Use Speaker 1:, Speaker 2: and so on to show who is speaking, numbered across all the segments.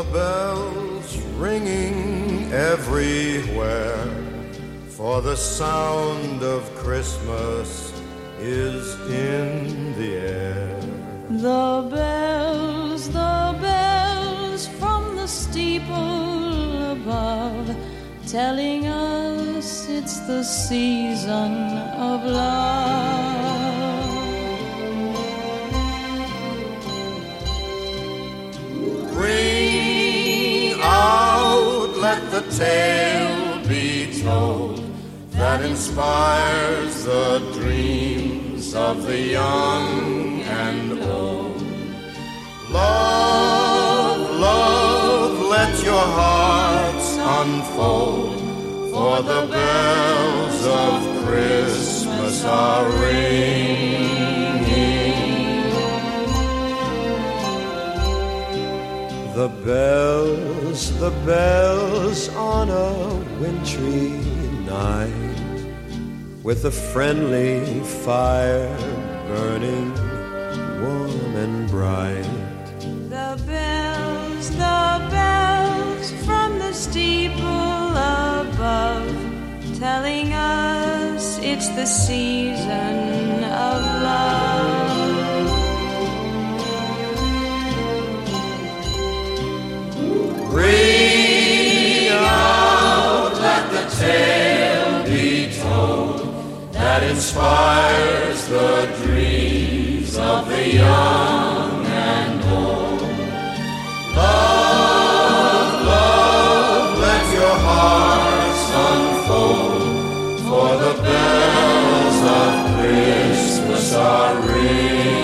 Speaker 1: the bells ringing everywhere, for the sound of Christmas is in the air.
Speaker 2: The bells from the steeple above, telling us it's the season of love.
Speaker 1: Ring out, let the tale be told that inspires the dreams of the young and old. Love, love, let your hearts unfold, for the bells of Christmas are ringing. The bells on a wintry night, with a friendly fire burning warm and bright.
Speaker 2: The bells from the steeple above, telling us it's the season of love.
Speaker 1: Ring out, let the tale be told that inspires the dreams of the young and old. Love, love, let your hearts unfold, for the bells of Christmas are ringing.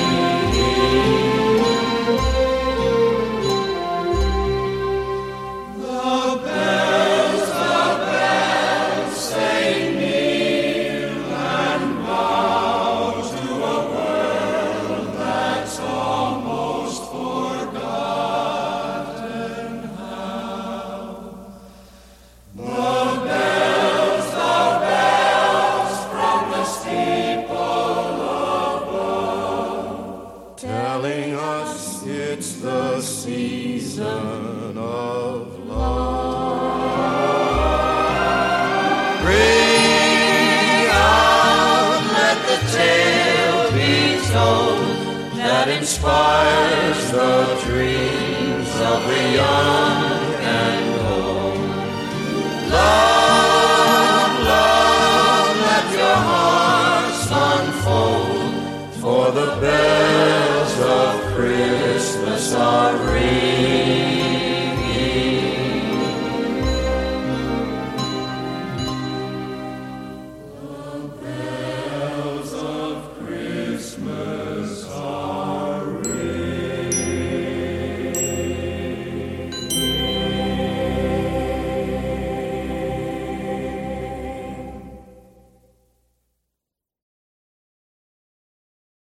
Speaker 1: Telling us it's the season of love. Ring out, let the tale be told that inspires the dreams of the young.